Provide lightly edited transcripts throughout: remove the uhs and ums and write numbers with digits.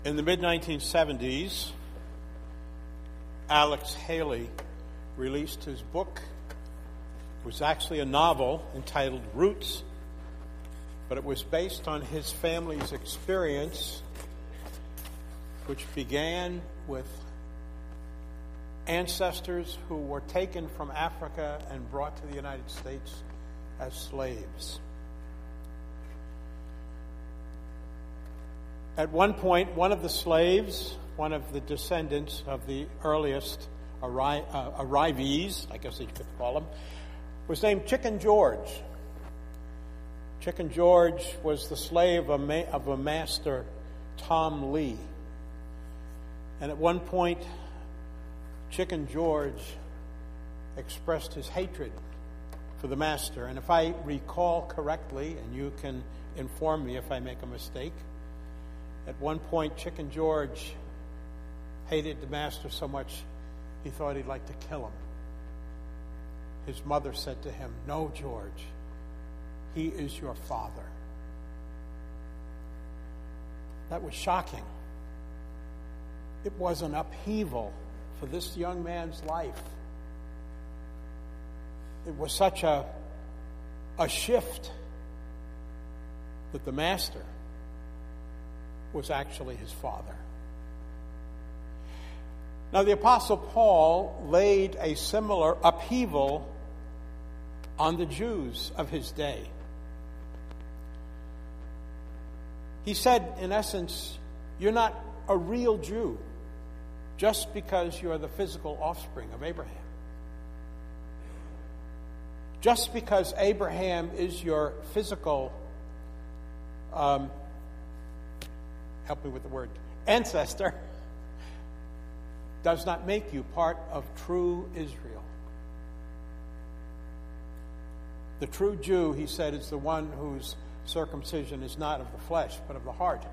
In the mid-1970s, Alex Haley released his book. It was actually a novel entitled Roots, but it was based on his family's experience, which began with ancestors who were taken from Africa and brought to the United States as slaves. At one point, one of the slaves, one of the descendants of the earliest arrivees, I guess you could call them, was named Chicken George. Chicken George was the slave of a master, Tom Lee. And at one point, Chicken George expressed his hatred for the master. And if I recall correctly, and you can inform me if I make a mistake, at one point, Chicken George hated the master so much he thought he'd like to kill him. His mother said to him, "No, George, he is your father." That was shocking. It was an upheaval for this young man's life. It was such a shift that the master was actually his father. Now, the Apostle Paul laid a similar upheaval on the Jews of his day. He said, in essence, you're not a real Jew just because you're the physical offspring of Abraham. Just because Abraham is your physical help me with the word, ancestor, does not make you part of true Israel. The true Jew, he said, is the one whose circumcision is not of the flesh, but of the heart.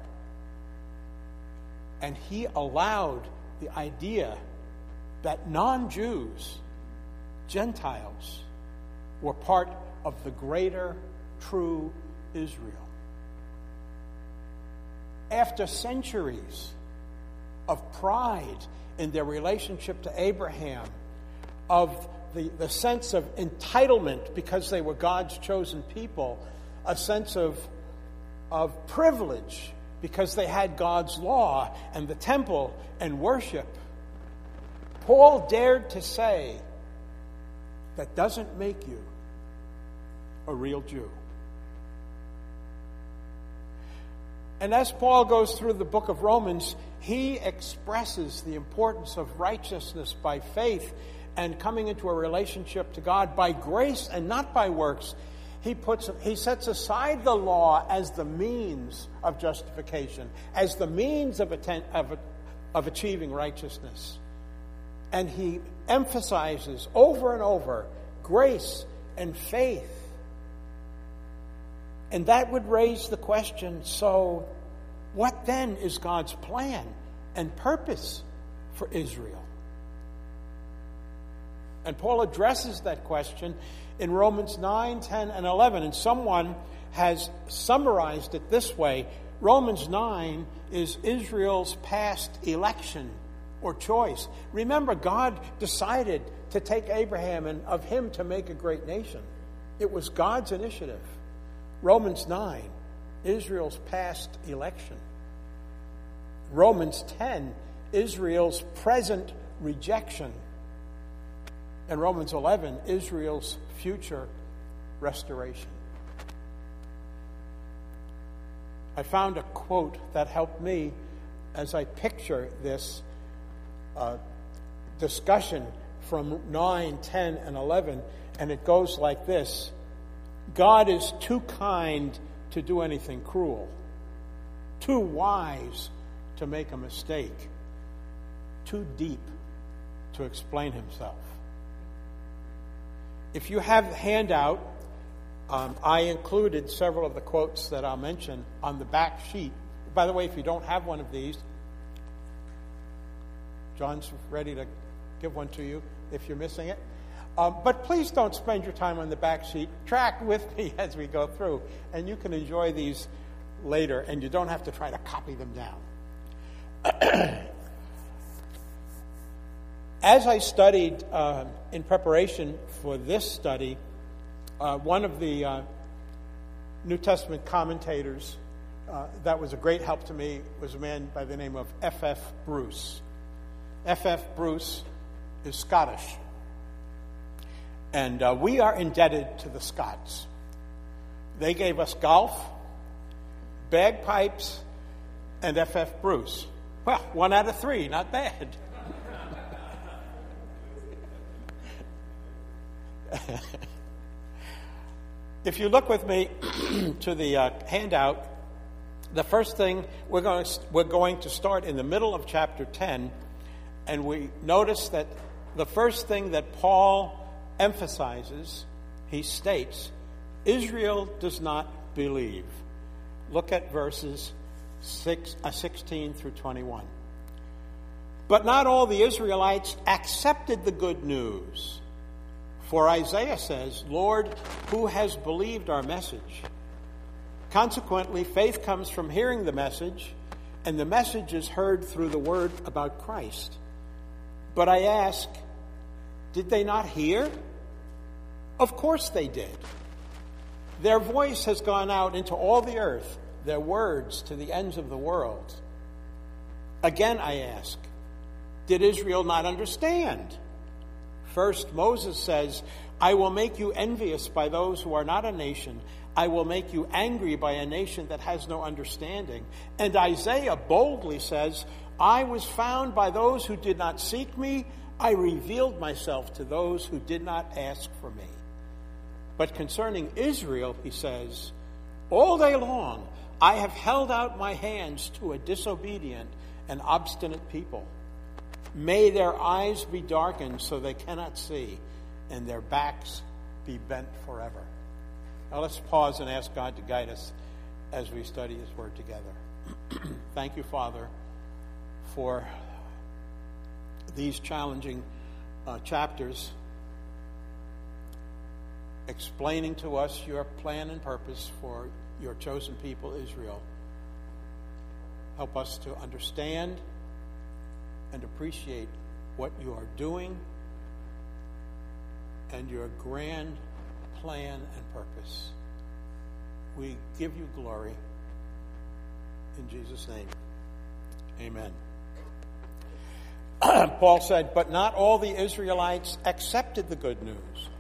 And he allowed the idea that non-Jews, Gentiles, were part of the greater true Israel. After centuries of pride in their relationship to Abraham, of the sense of entitlement because they were God's chosen people, a sense of privilege because they had God's law and the temple and worship, Paul dared to say, that doesn't make you a real Jew. And as Paul goes through the book of Romans, he expresses the importance of righteousness by faith and coming into a relationship to God by grace and not by works. He sets aside the law as the means of justification, as the means of achieving righteousness. And he emphasizes over and over grace and faith. And that would raise the question, so what then is God's plan and purpose for Israel? And Paul addresses that question in Romans 9, 10, and 11. And someone has summarized it this way. Romans 9 is Israel's past election or choice. Remember, God decided to take Abraham and of him to make a great nation. It was God's initiative. Romans 9, Israel's past election. Romans 10, Israel's present rejection. And Romans 11, Israel's future restoration. I found a quote that helped me as I picture this discussion from 9, 10, and 11, and it goes like this. God is too kind to do anything cruel, too wise to make a mistake, too deep to explain himself. If you have the handout, I included several of the quotes that I'll mention on the back sheet. By the way, if you don't have one of these, John's ready to give one to you if you're missing it. But please don't spend your time on the back sheet. Track with me as we go through, and you can enjoy these later, and you don't have to try to copy them down. As I studied in preparation for this study, one of the New Testament commentators that was a great help to me was a man by the name of F.F. Bruce. F.F. Bruce is Scottish. And we are indebted to the Scots. They gave us golf, bagpipes, and F.F. Bruce. Well, 1 out of 3, not bad. If you look with me to the handout, the first thing we're going to start in the middle of chapter 10, and we notice that the first thing that Paul emphasizes, he states, Israel does not believe. Look at verses 16 through 21. But not all the Israelites accepted the good news. For Isaiah says, Lord, who has believed our message? Consequently, faith comes from hearing the message, and the message is heard through the word about Christ. But I ask, did they not hear? Of course they did. Their voice has gone out into all the earth, their words to the ends of the world. Again, I ask, did Israel not understand? First, Moses says, I will make you envious by those who are not a nation. I will make you angry by a nation that has no understanding. And Isaiah boldly says, I was found by those who did not seek me. I revealed myself to those who did not ask for me. But concerning Israel, he says, all day long I have held out my hands to a disobedient and obstinate people. May their eyes be darkened so they cannot see, and their backs be bent forever. Now let's pause and ask God to guide us as we study His Word together. Thank you, Father, for these challenging chapters, explaining to us your plan and purpose for your chosen people, Israel. Help us to understand and appreciate what you are doing and your grand plan and purpose. We give you glory. In Jesus' name, amen. Paul said, but not all the Israelites accepted the good news.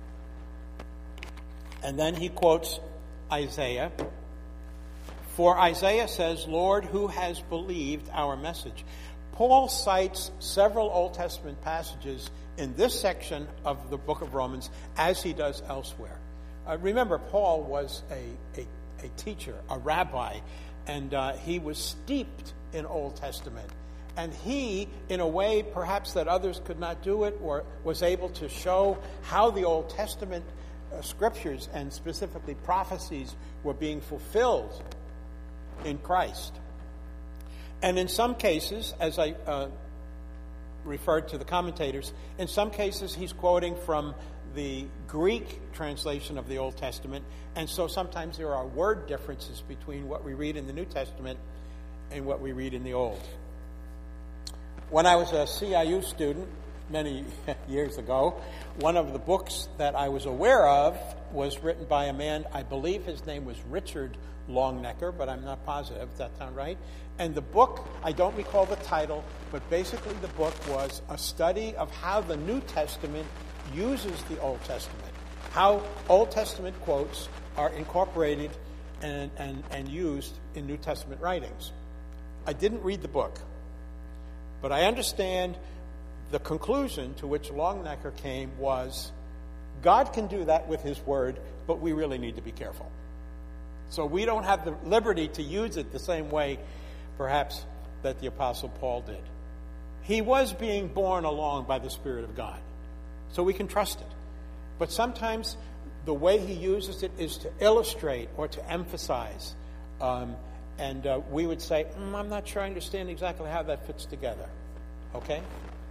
And then he quotes Isaiah. For Isaiah says, Lord, who has believed our message? Paul cites several Old Testament passages in this section of the book of Romans, as he does elsewhere. Remember, Paul was a teacher, a rabbi, and he was steeped in Old Testament. And he, in a way perhaps that others could not do it, or was able to show how the Old Testament scriptures and specifically prophecies were being fulfilled in Christ. And in some cases, as I referred to the commentators, in some cases he's quoting from the Greek translation of the Old Testament, and so sometimes there are word differences between what we read in the New Testament and what we read in the Old. When I was a CIU student many years ago, one of the books that I was aware of was written by a man, I believe his name was Richard Longnecker, but I'm not positive. Does that sound right? And the book, I don't recall the title, but basically the book was a study of how the New Testament uses the Old Testament, how Old Testament quotes are incorporated and used in New Testament writings. I didn't read the book, but I understand the conclusion to which Longnecker came was, God can do that with His Word, but we really need to be careful. So we don't have the liberty to use it the same way, perhaps, that the Apostle Paul did. He was being borne along by the Spirit of God, so we can trust it. But sometimes the way he uses it is to illustrate or to emphasize. And we would say, I'm not sure I understand exactly how that fits together. Okay?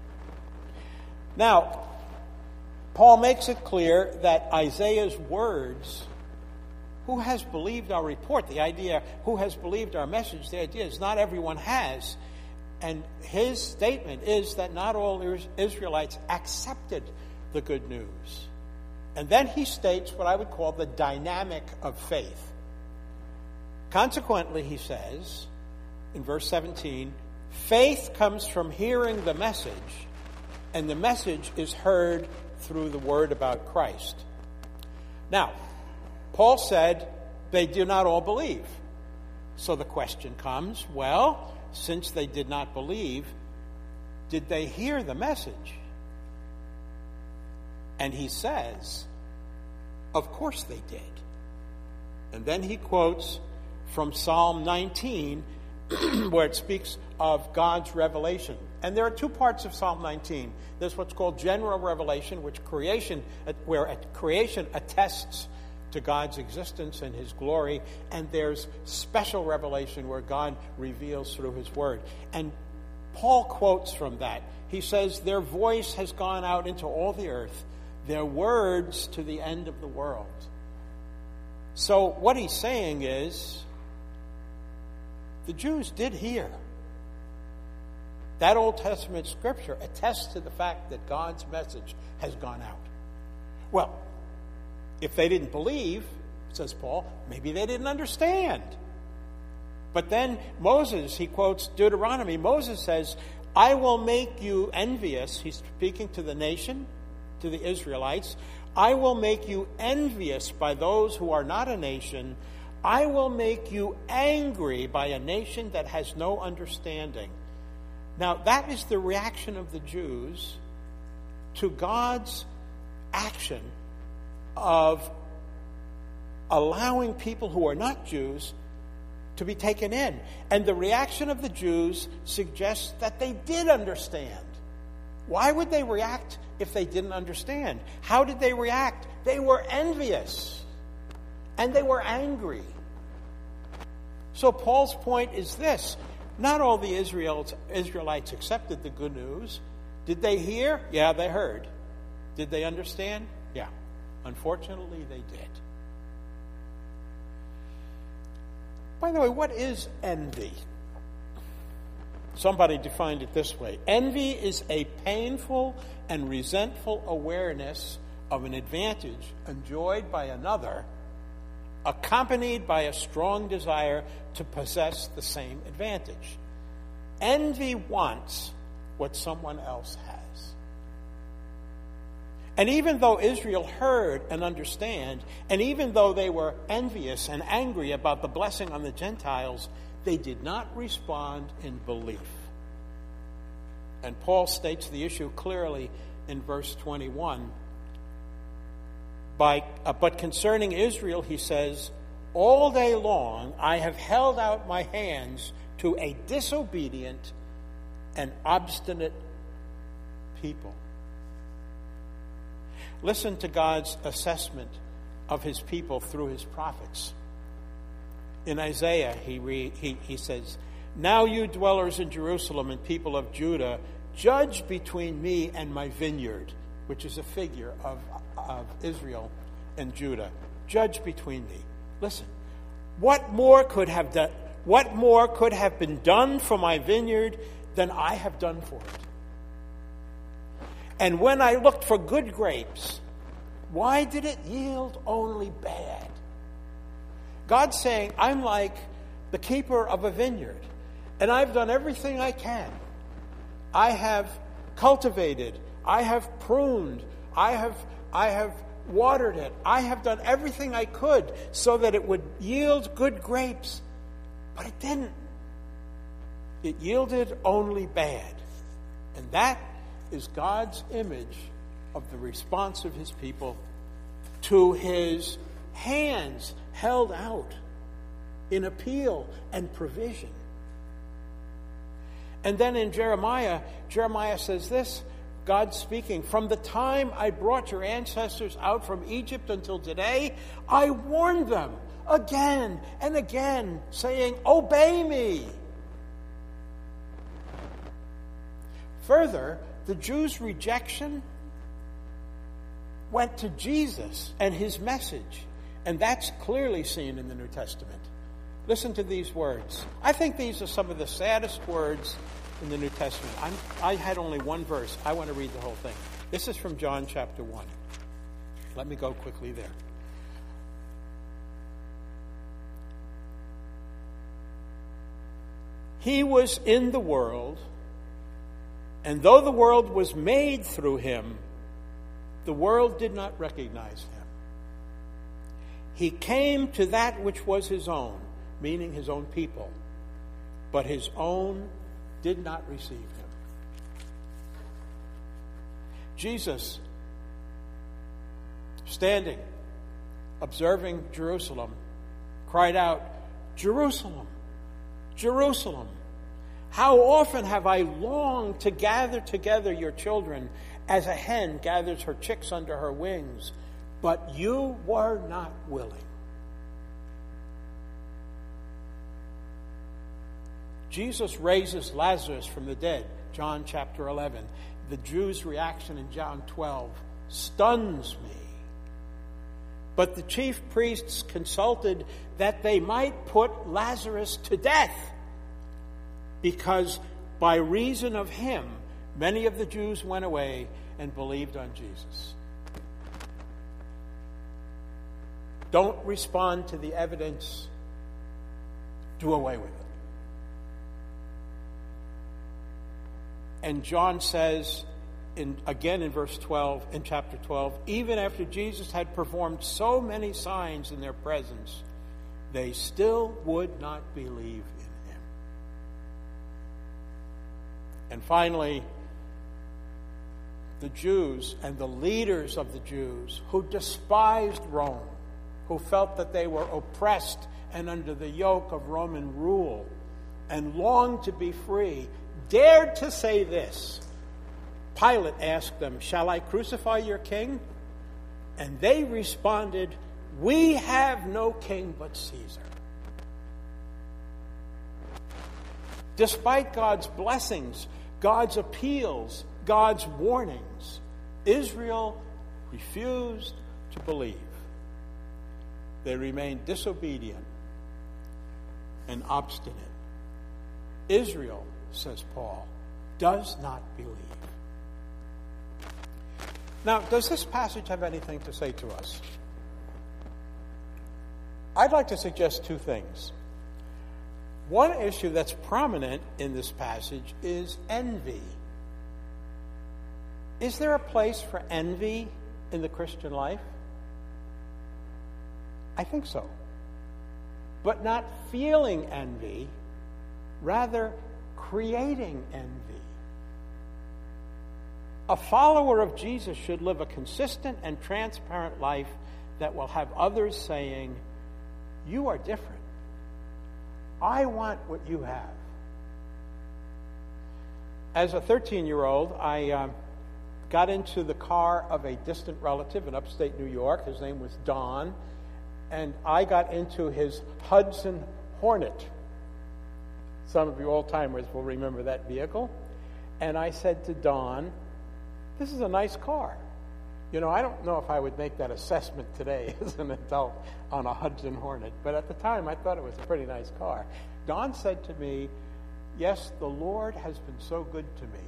Now, Paul makes it clear that Isaiah's words, who has believed our report, the idea, who has believed our message, the idea is not everyone has. And his statement is that not all Israelites accepted the good news. And then he states what I would call the dynamic of faith. Consequently, he says, in verse 17, faith comes from hearing the message, and the message is heard through the word about Christ. Now, Paul said they do not all believe. So the question comes, well, since they did not believe, did they hear the message? And he says, of course they did. And then he quotes from Psalm 19, where it speaks of God's revelation. And there are two parts of Psalm 19. There's what's called general revelation, where creation attests to God's existence and his glory, and there's special revelation where God reveals through his word. And Paul quotes from that. He says, their voice has gone out into all the earth, their words to the end of the world. So what he's saying is, the Jews did hear. That Old Testament scripture attests to the fact that God's message has gone out. Well, if they didn't believe, says Paul, maybe they didn't understand. But then Moses, he quotes Deuteronomy. Moses says, I will make you envious. He's speaking to the nation, to the Israelites. I will make you envious by those who are not a nation. I will make you angry by a nation that has no understanding. Now, that is the reaction of the Jews to God's action of allowing people who are not Jews to be taken in. And the reaction of the Jews suggests that they did understand. Why would they react if they didn't understand? How did they react? They were envious. And they were angry. So Paul's point is this. Not all the Israelites accepted the good news. Did they hear? Yeah, they heard. Did they understand? Yeah. Unfortunately, they did. By the way, what is envy? Somebody defined it this way. Envy is a painful and resentful awareness of an advantage enjoyed by another, accompanied by a strong desire to possess the same advantage. Envy wants what someone else has. And even though Israel heard and understand, and even though they were envious and angry about the blessing on the Gentiles, they did not respond in belief. And Paul states the issue clearly in verse 21. But concerning Israel, he says, all day long I have held out my hands to a disobedient and obstinate people. Listen to God's assessment of his people through his prophets. In Isaiah, he says, now you dwellers in Jerusalem and people of Judah, judge between me and my vineyard, which is a figure of Israel and Judah. Judge between me. Listen, what more could have been done for my vineyard than I have done for it? And when I looked for good grapes, why did it yield only bad? God's saying, I'm like the keeper of a vineyard, and I've done everything I can. I have cultivated, I have pruned, I have watered it. I have done everything I could so that it would yield good grapes, but it didn't. It yielded only bad. And that is God's image of the response of his people to his hands held out in appeal and provision. And then in Jeremiah says this, God speaking, from the time I brought your ancestors out from Egypt until today, I warned them again and again, saying, obey me. Further, the Jews' rejection went to Jesus and his message, and that's clearly seen in the New Testament. Listen to these words. I think these are some of the saddest words in the New Testament. I had only one verse. I want to read the whole thing. This is from John chapter 1. Let me go quickly there. He was in the world, and though the world was made through him, the world did not recognize him. He came to that which was his own, meaning his own people, but his own did not receive him. Jesus, standing, observing Jerusalem, cried out, "Jerusalem, Jerusalem, how often have I longed to gather together your children as a hen gathers her chicks under her wings, but you were not willing." Jesus raises Lazarus from the dead, John chapter 11. The Jews' reaction in John 12 stuns me. But the chief priests consulted that they might put Lazarus to death, because by reason of him, many of the Jews went away and believed on Jesus. Don't respond to the evidence. Do away with it. And John says, again in verse 12, in chapter 12, even after Jesus had performed so many signs in their presence, they still would not believe in him. And finally, the Jews and the leaders of the Jews who despised Rome, who felt that they were oppressed and under the yoke of Roman rule and longed to be free, dared to say this. Pilate asked them, "Shall I crucify your king?" And they responded, "We have no king but Caesar." Despite God's blessings, God's appeals, God's warnings, Israel refused to believe. They remained disobedient and obstinate. Israel, says Paul, does not believe. Now, does this passage have anything to say to us? I'd like to suggest two things. One issue that's prominent in this passage is envy. Is there a place for envy in the Christian life? I think so. But not feeling envy, rather creating envy. A follower of Jesus should live a consistent and transparent life that will have others saying, "You are different. I want what you have." As a 13-year-old, I got into the car of a distant relative in upstate New York. His name was Don. And I got into his Hudson Hornet. Some of you old-timers will remember that vehicle. And I said to Don, "This is a nice car." You know, I don't know if I would make that assessment today as an adult on a Hudson Hornet, but at the time I thought it was a pretty nice car. Don said to me, "Yes, the Lord has been so good to me."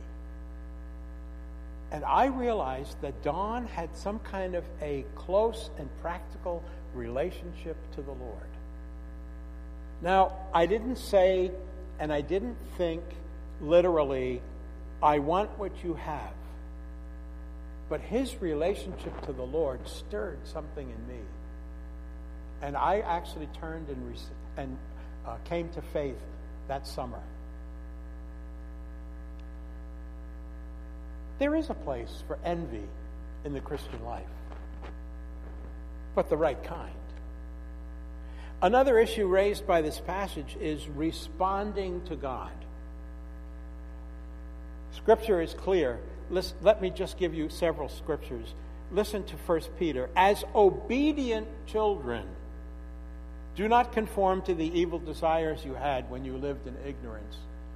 And I realized that Don had some kind of a close and practical relationship to the Lord. Now, I didn't say and I didn't think literally, "I want what you have." But his relationship to the Lord stirred something in me. And I actually turned and came to faith that summer. There is a place for envy in the Christian life, but the right kind. Another issue raised by this passage is responding to God. Scripture is clear. Let me just give you several scriptures. Listen to 1 Peter. "As obedient children, do not conform to the evil desires you had when you lived in ignorance."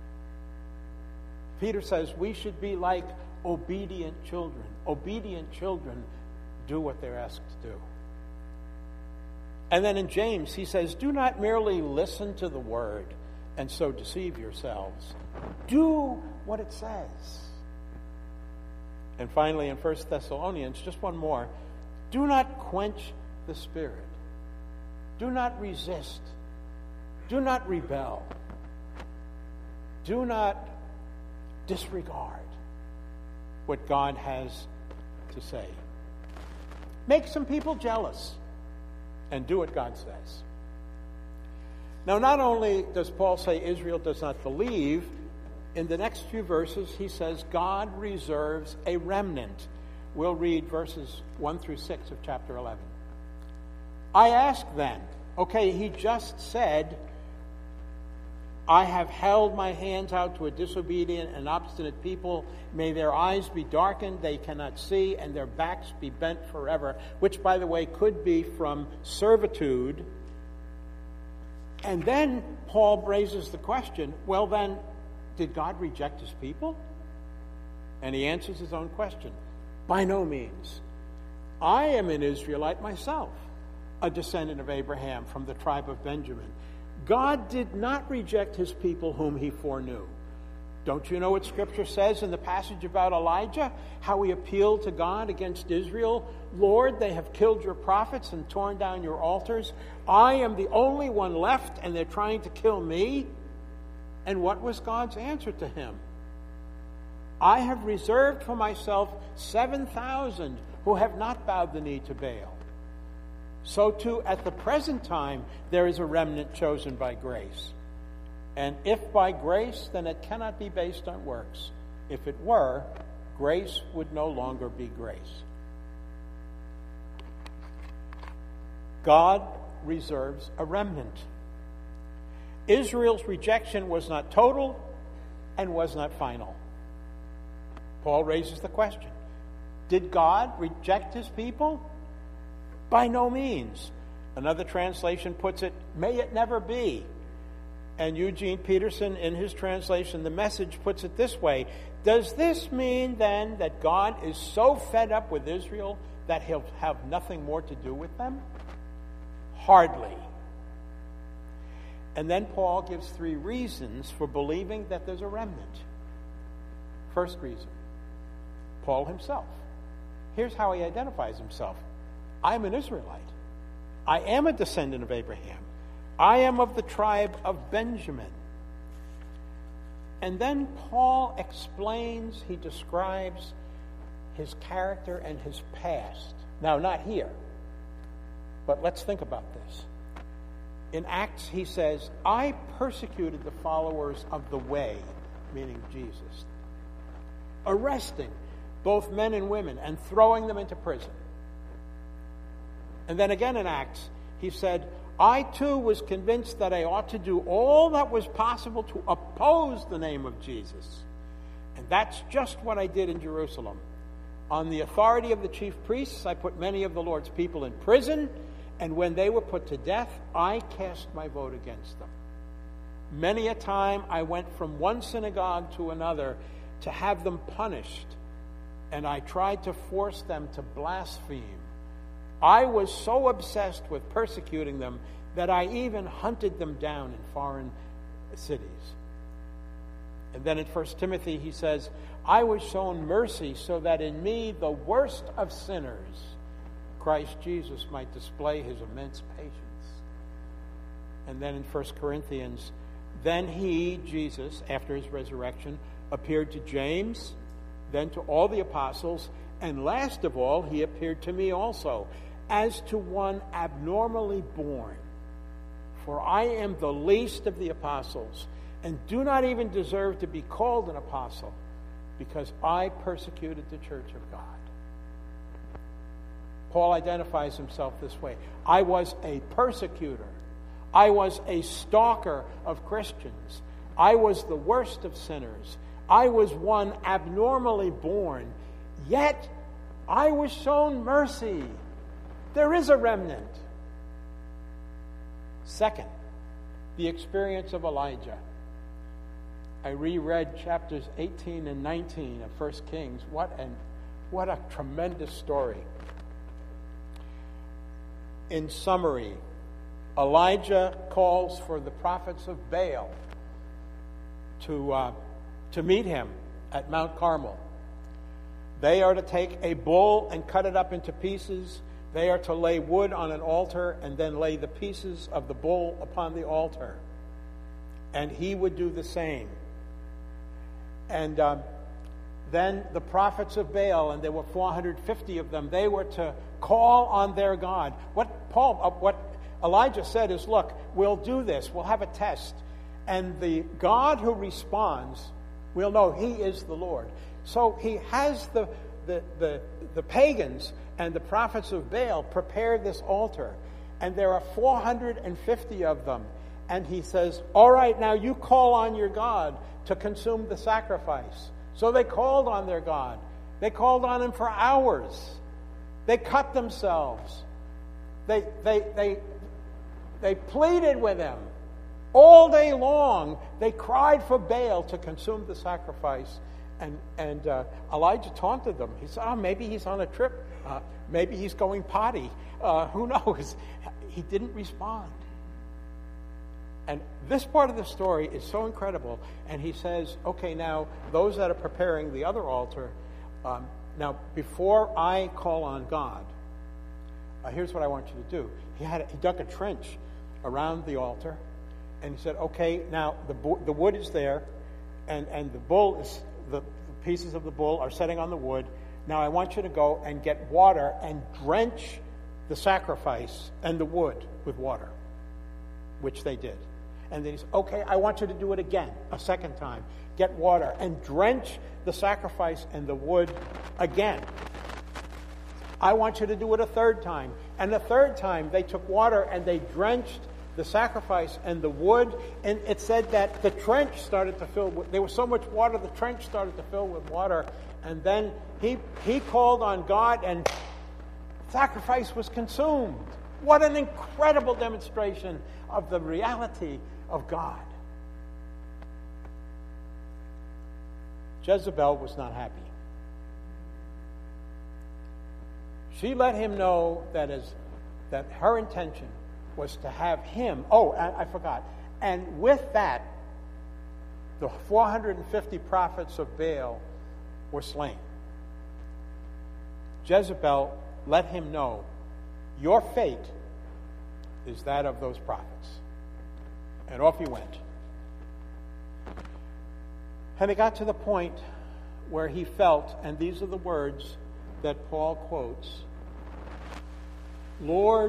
Peter says we should be like obedient children. Obedient children do what they're asked to do. And then in James, he says, "Do not merely listen to the word and so deceive yourselves. Do what it says. And finally, in 1 Thessalonians, just one more. Do not quench the Spirit. Do not resist. Do not rebel. Do not disregard what God has to say. Make some people jealous and do what God says. Now, not only does Paul say Israel does not believe, in the next few verses he says God reserves a remnant. We'll read verses 1 through 6 of chapter 11. I ask then, okay, he just said, I have held my hands out to a disobedient and obstinate people. May their eyes be darkened, they cannot see, and their backs be bent forever, which, by the way, could be from servitude. And then Paul raises the question, well then, did God reject his people? And he answers his own question. By no means. I am an Israelite myself, a descendant of Abraham from the tribe of Benjamin. God did not reject his people whom he foreknew. Don't you know what Scripture says in the passage about Elijah? How he appealed to God against Israel. Lord, they have killed your prophets and torn down your altars. I am the only one left, and they're trying to kill me. And what was God's answer to him? I have reserved for myself 7,000 who have not bowed the knee to Baal. So too, at the present time, there is a remnant chosen by grace. And if by grace, then it cannot be based on works. If it were, grace would no longer be grace. God reserves a remnant. Israel's rejection was not total and was not final. Paul raises the question, did God reject his people? By no means. Another translation puts it, may it never be. And Eugene Peterson, in his translation, The Message, puts it this way. Does this mean then that God is so fed up with Israel that he'll have nothing more to do with them? Hardly. And then Paul gives 3 reasons for believing that there's a remnant. First reason, Paul himself. Here's how he identifies himself. I'm an Israelite. I am a descendant of Abraham. I am of the tribe of Benjamin. And then Paul explains, he describes his character and his past. Now, not here, but let's think about this. In Acts, he says, I persecuted the followers of the way, meaning Jesus, arresting both men and women and throwing them into prison. And then again in Acts, he said, I too was convinced that I ought to do all that was possible to oppose the name of Jesus. And that's just what I did in Jerusalem. On the authority of the chief priests, I put many of the Lord's people in prison, and when they were put to death, I cast my vote against them. Many a time I went from one synagogue to another to have them punished, and I tried to force them to blaspheme. I was so obsessed with persecuting them that I even hunted them down in foreign cities. And then in 1 Timothy he says, I was shown mercy so that in me, the worst of sinners, Christ Jesus might display his immense patience. And then in 1 Corinthians, then he, Jesus, after his resurrection, appeared to James, then to all the apostles, and last of all, he appeared to me also, as to one abnormally born. For I am the least of the apostles, and do not even deserve to be called an apostle, because I persecuted the church of God. Paul identifies himself this way. I was a persecutor. I was a stalker of Christians. I was the worst of sinners. I was one abnormally born. Yet I was shown mercy. There is a remnant. Second, the experience of Elijah. I reread chapters 18 and 19 of 1 Kings. What a tremendous story. In summary, Elijah calls for the prophets of Baal to meet him at Mount Carmel. They are to take a bull and cut it up into pieces. They are to lay wood on an altar and then lay the pieces of the bull upon the altar. And he would do the same. And then the prophets of Baal, and there were 450 of them, they were to call on their God. What Elijah said is, look, we'll do this. We'll have a test. And the God who responds, we'll know he is the Lord. So he has the pagans and the prophets of Baal prepare this altar. And there are 450 of them. And he says, all right, now you call on your God to consume the sacrifice. So they called on their God. They called on him for hours. They cut themselves. They pleaded with him. All day long, they cried for Baal to consume the sacrifice. And Elijah taunted them. He said, maybe he's on a trip. Maybe he's going potty. Who knows? He didn't respond. And this part of the story is so incredible. And he says, okay, now, those that are preparing the other altar, now, before I call on God, here's what I want you to do. He dug a trench around the altar. And he said, okay, now, the wood is there. And the bull is, the pieces of the bull are setting on the wood. Now, I want you to go and get water and drench the sacrifice and the wood with water, which they did. And then he said, okay, I want you to do it again, a second time. Get water and drench the sacrifice and the wood again. I want you to do it a third time. And the third time, they took water and they drenched the sacrifice and the wood. And it said that the trench started to fill with, there was so much water, the trench started to fill with water. And then he called on God and sacrifice was consumed. What an incredible demonstration of the reality of God. Jezebel was not happy. She let him know that her intention was to have him. Oh, I forgot. And with that, the 450 prophets of Baal were slain. Jezebel let him know, your fate is that of those prophets. And off he went. And it got to the point where he felt, and these are the words that Paul quotes, Lord,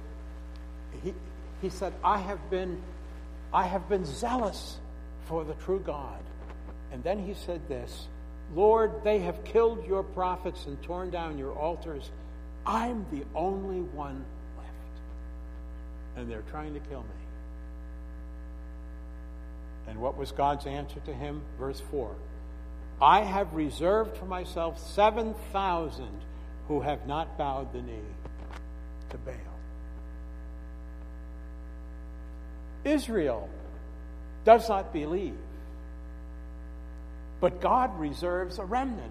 he said, I have been zealous for the true God. And then he said this, Lord, they have killed your prophets and torn down your altars. I'm the only one left. And they're trying to kill me. And what was God's answer to him? Verse 4. I have reserved for myself 7,000 who have not bowed the knee to Baal. Israel does not believe, but God reserves a remnant.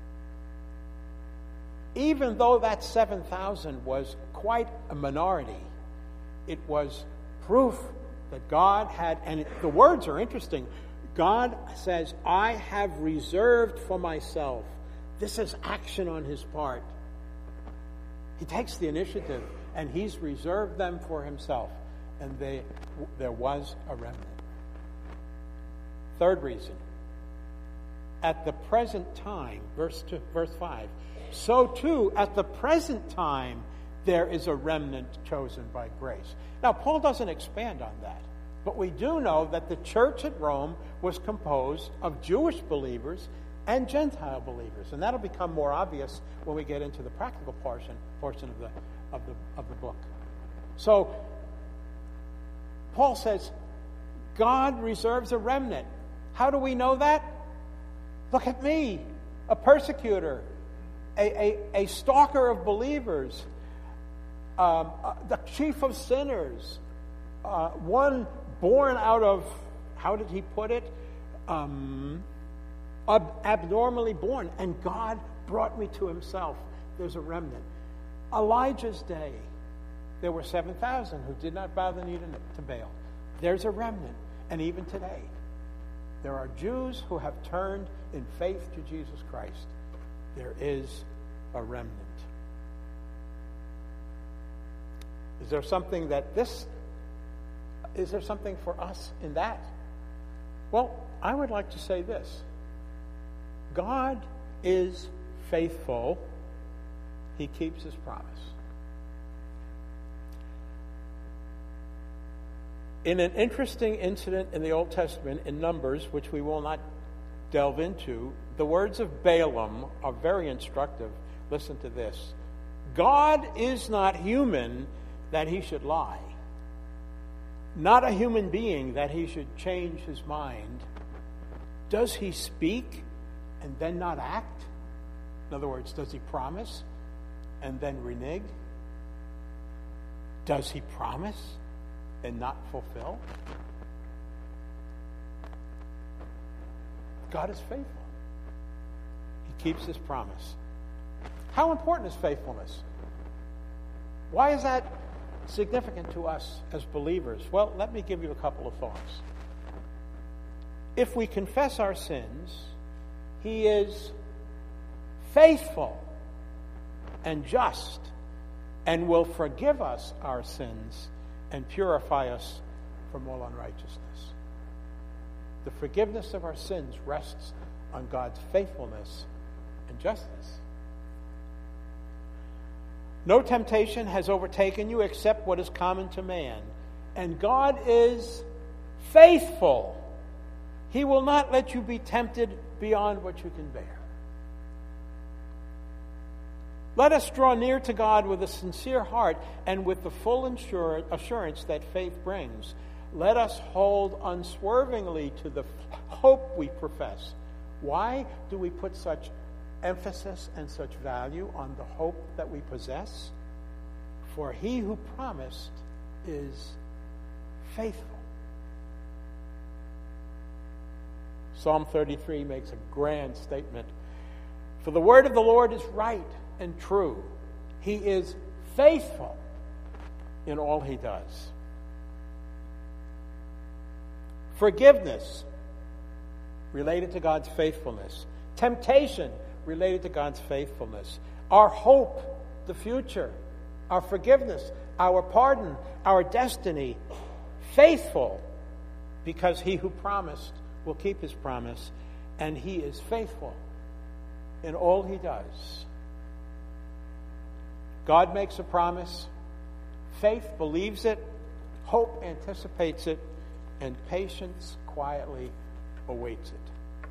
Even though that 7,000 was quite a minority, it was proof that God had, and the words are interesting. God says, I have reserved for myself. This is action on his part. He takes the initiative, and he's reserved them for himself. And there was a remnant. Third reason. At the present time, verse 5, so too at the present time there is a remnant chosen by grace. Now, Paul doesn't expand on that, but we do know that the church at Rome was composed of Jewish believers and Gentile believers, and that'll become more obvious when we get into the practical portion of the book. So, Paul says, God reserves a remnant. How do we know that? Look at me, a persecutor, a stalker of believers, the chief of sinners, one born out of, how did he put it? Abnormally born. And God brought me to himself. There's a remnant. Elijah's day, there were 7,000 who did not bow the knee to Baal. There's a remnant. And even today, there are Jews who have turned in faith to Jesus Christ. There is a remnant. Is there something for us in that? Well, I would like to say this. God is faithful. He keeps his promise. In an interesting incident in the Old Testament, in Numbers, which we will not delve into, the words of Balaam are very instructive. Listen to this. God is not human that he should lie, not a human being that he should change his mind. Does he speak and then not act? In other words, does he promise and then renege? Does he promise and not fulfill? God is faithful. He keeps his promise. How important is faithfulness? Why is that significant to us as believers? Well, let me give you a couple of thoughts. If we confess our sins, he is faithful and just and will forgive us our sins and purify us from all unrighteousness. The forgiveness of our sins rests on God's faithfulness and justice. No temptation has overtaken you except what is common to man. And God is faithful. He will not let you be tempted beyond what you can bear. Let us draw near to God with a sincere heart and with the full assurance that faith brings. Let us hold unswervingly to the hope we profess. Why do we put such emphasis and such value on the hope that we possess? For he who promised is faithful. Psalm 33 makes a grand statement. For the word of the Lord is right and true. He is faithful in all he does. Forgiveness, related to God's faithfulness. Temptation, related to God's faithfulness. Our hope, the future. Our forgiveness, our pardon, our destiny. Faithful, because he who promised will keep his promise, and he is faithful in all he does. God makes a promise. Faith believes it. Hope anticipates it. And patience quietly awaits it.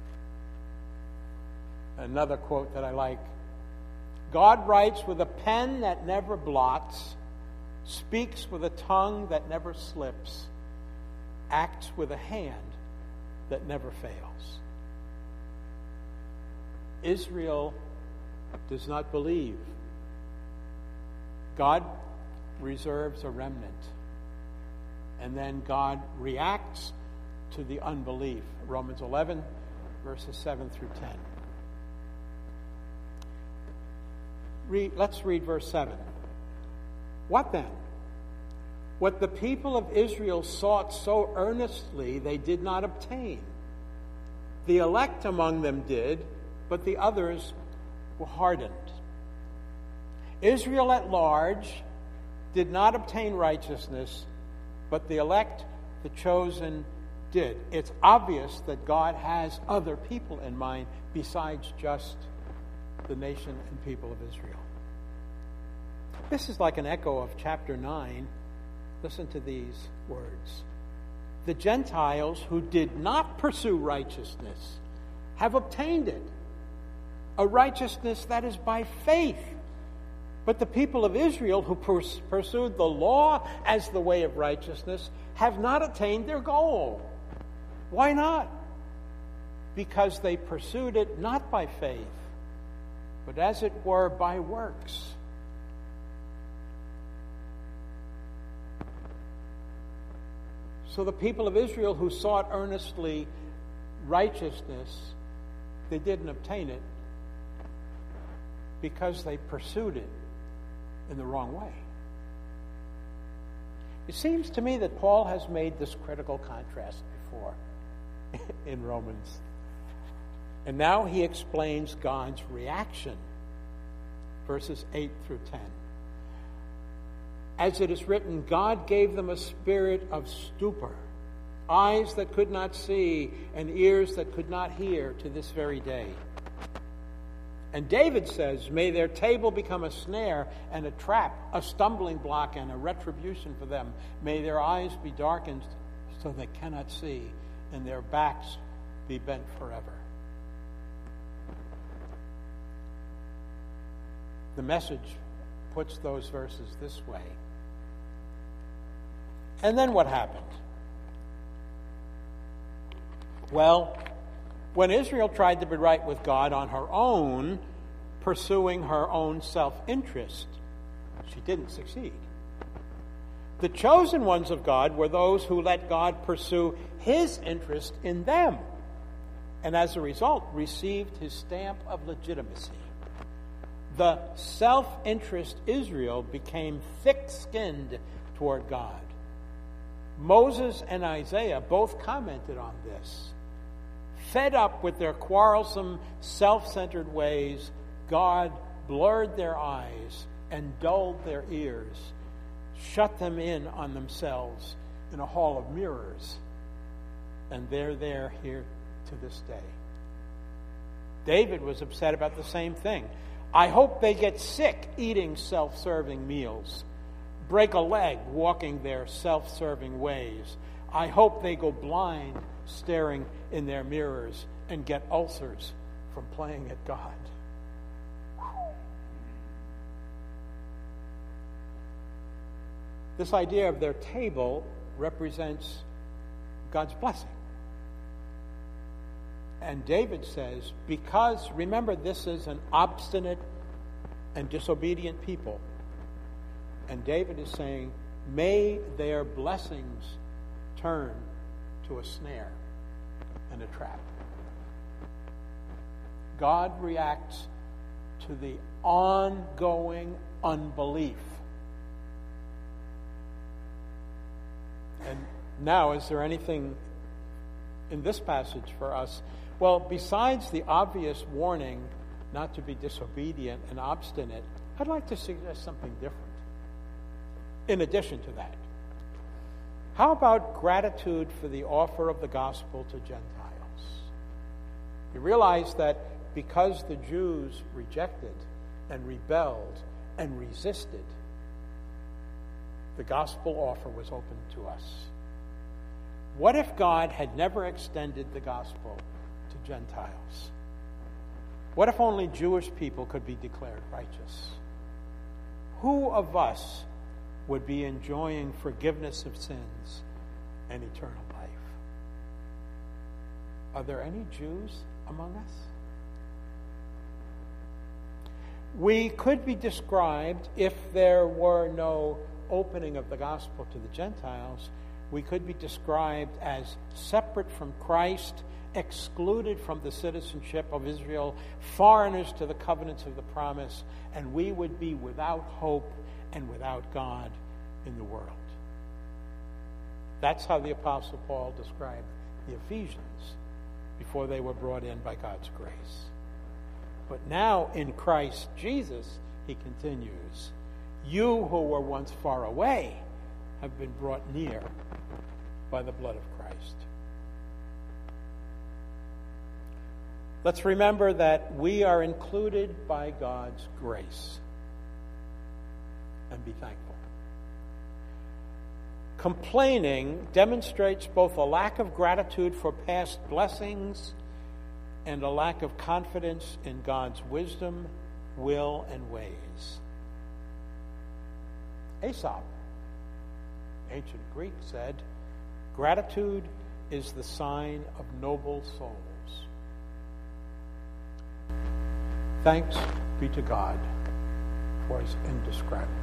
Another quote that I like. God writes with a pen that never blots, speaks with a tongue that never slips, acts with a hand that never fails. Israel does not believe. God reserves a remnant. And then God reacts to the unbelief. Romans 11, verses 7 through 10. Let's read verse 7. What then? What the people of Israel sought so earnestly, they did not obtain. The elect among them did, but the others were hardened. Israel at large did not obtain righteousness, but the elect, the chosen, did. It's obvious that God has other people in mind besides just the nation and people of Israel. This is like an echo of chapter 9. Listen to these words. The Gentiles who did not pursue righteousness have obtained it, a righteousness that is by faith. But the people of Israel who pursued the law as the way of righteousness have not attained their goal. Why not? Because they pursued it not by faith, but as it were by works. So the people of Israel who sought earnestly righteousness, they didn't obtain it because they pursued it in the wrong way. It seems to me that Paul has made this critical contrast before. in Romans. And now he explains God's reaction, verses 8 through 10. As it is written, God gave them a spirit of stupor, eyes that could not see and ears that could not hear to this very day. And David says, may their table become a snare and a trap, a stumbling block and a retribution for them. May their eyes be darkened so they cannot see, and their backs be bent forever. The Message puts those verses this way. And then what happened? Well, when Israel tried to be right with God on her own, pursuing her own self-interest, she didn't succeed. The chosen ones of God were those who let God pursue his interest in them, and as a result received his stamp of legitimacy. The self-interest Israel became thick-skinned toward God. Moses and Isaiah both commented on this. Fed up with their quarrelsome, self-centered ways, God blurred their eyes and dulled their ears, shut them in on themselves in a hall of mirrors, and they're there here to this day. David was upset about the same thing. I hope they get sick eating self-serving meals, break a leg walking their self-serving ways. I hope they go blind staring in their mirrors and get ulcers from playing at God. This idea of their table represents God's blessing. And David says, because, remember, this is an obstinate and disobedient people. And David is saying, may their blessings turn to a snare and a trap. God reacts to the ongoing unbelief. And now, is there anything in this passage for us? Well, besides the obvious warning not to be disobedient and obstinate, I'd like to suggest something different. In addition to that, how about gratitude for the offer of the gospel to Gentiles? You realize that because the Jews rejected and rebelled and resisted, the gospel offer was open to us. What if God had never extended the gospel to Gentiles? What if only Jewish people could be declared righteous? Who of us would be enjoying forgiveness of sins and eternal life? Are there any Jews among us? We could be described, if there were no opening of the gospel to the Gentiles, we could be described as separate from Christ, excluded from the citizenship of Israel, foreigners to the covenants of the promise, and we would be without hope and without God in the world. That's how the Apostle Paul described the Ephesians before they were brought in by God's grace. But now in Christ Jesus, he continues, you who were once far away have been brought near by the blood of Christ. Let's remember that we are included by God's grace, and be thankful. Complaining demonstrates both a lack of gratitude for past blessings and a lack of confidence in God's wisdom, will, and ways. Aesop, ancient Greek, said, gratitude is the sign of noble souls. Thanks be to God for his indescribable